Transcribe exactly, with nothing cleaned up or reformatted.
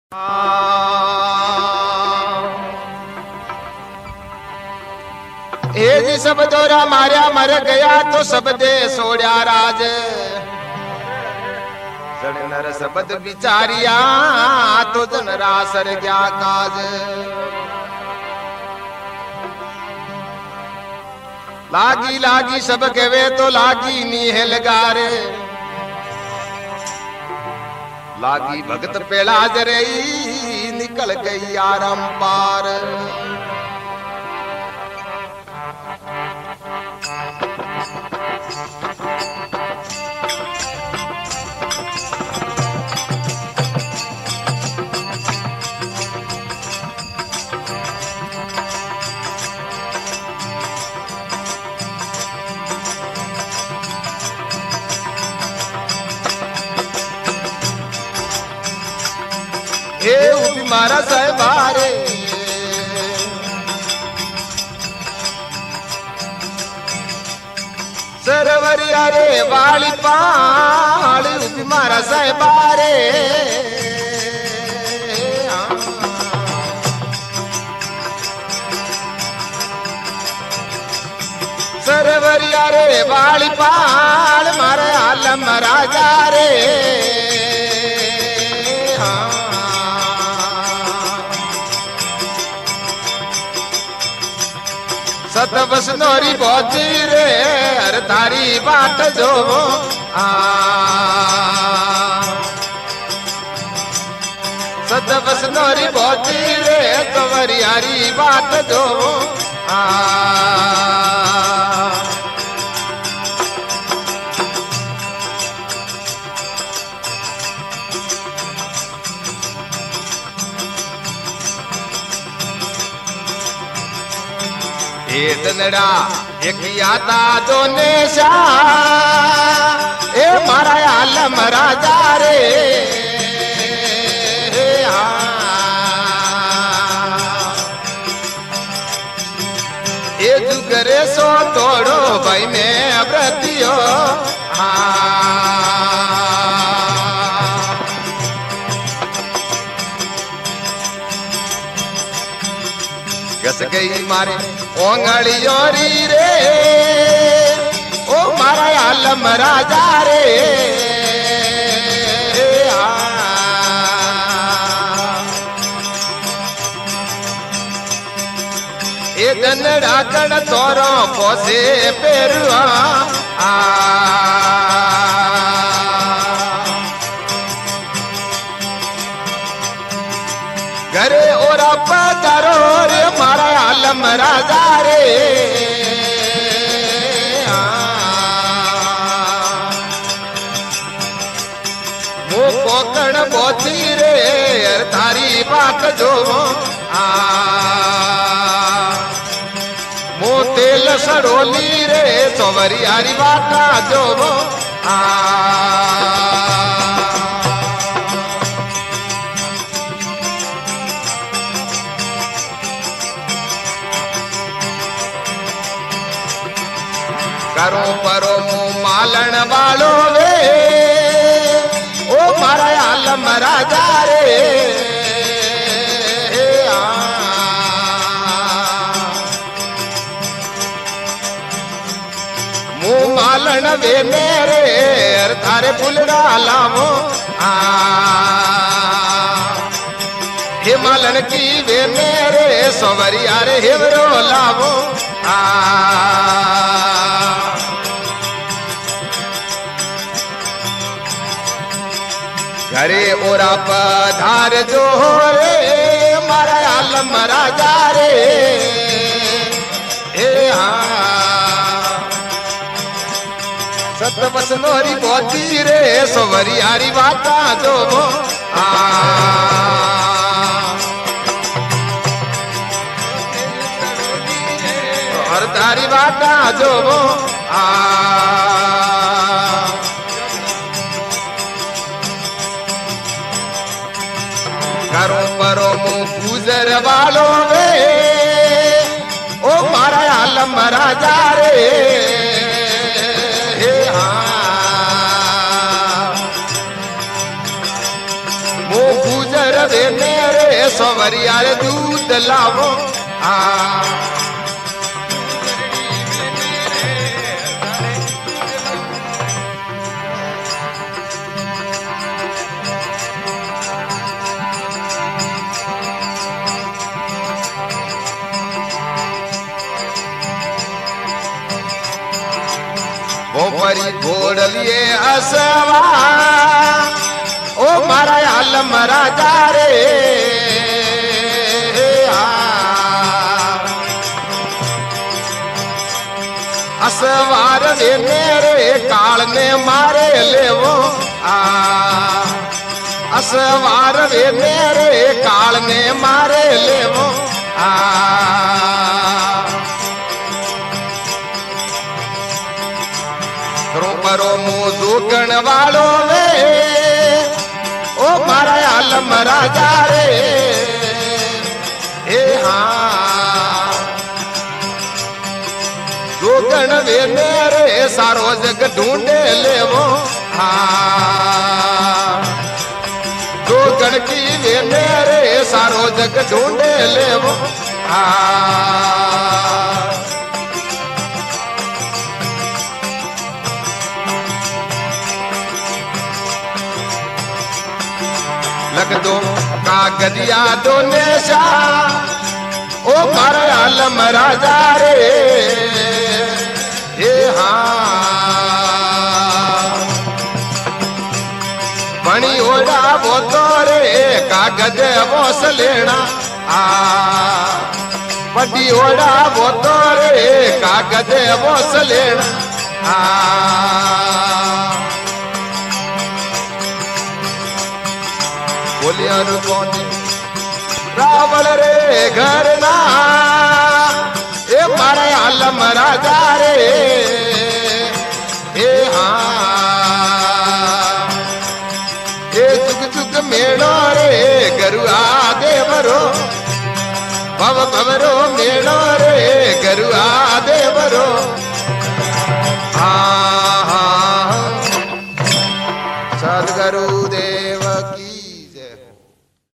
हे जी सब दोरा मार्या मर गया तो सब दे सोड़ा राज जन नर सबद बिचारिया तो जन रासर गया काज लागी लागी सब कहे तो लागी नीहल गारे लागी भगत पेड़ा जरई निकल गई आरम पार मारा साहेबारे सरवरिया रे वाली पाल मारा साहेबारे सरवरिया रे वाली पाल मारे आलम राजा रे सत बसनोरी बोती रे हर थारी बात जो आ सत बसनोरी बोती रे तवरी हरी बात जो आ दनड़ा एक याता दोने शा ए मारा आलम राजा रे ए जुगरे सो तोड़ो भाई में अब्रतियो गस गई मारे ओंगड़ियोरी रे ओ मारा आलम राजा रे ए दनड़ा कण तोरो पोसे पेरुआ आ घरे ओरा पधारो रे मारा आलम राजा रे मु कोकण बोती रे थारी बात जो आ मु तेल सरोली रे चौवरी हरी बात जो आ करो परो मुँह मालन वालो वे ओ मारा आलम राजा रे मुँह मालन वे मेरे थारे फुलड़ा लावो आ हे मालन की वे मेरे सवरी अरे हेवरो लावो आ घरे ओरा पधार जो रे मारा आलम राजा रे हे सत बसनोरी बोती रे सोवरी हरी बाता जो आ हर तारी बाता जो आ करो परो मुँह गुजर वालो वे ओ मारा आलम राजा रे मुँह गुजर रे मेरे सोवरिया रे दूध लावो आ वो परी घोड़ लिए असवा ओ मारा आलम राजा रे असवार रे मेरे काल ने मारे ले वो आ असवार रे मेरे काल ने मारे ले वो आ परो मुँह दुगण वालो वे ओ मारा आलम राजा रे ए हाँ दुगण वे मेरे सारो जग ढूंढे ले वो हाँ दुगण की वे मेरे सारो जग ढूंढे ले वो हाँ लग दो कागदिया दो नेशा ओ मारा आलम राजा रे ए हाँ बणी ओड़ा वो तो रे कागज बोस लेना आ बड़ी ओड़ा वो तो रे कागज बोस लेना आ बोलिया कौन रावण रे घर ना ए मारा आलम राजा रे ए हाँ ए जुग जुग मेड़ो रे गरुआ देवरो भव भवरो मेड़ो रे गरुआ देवरो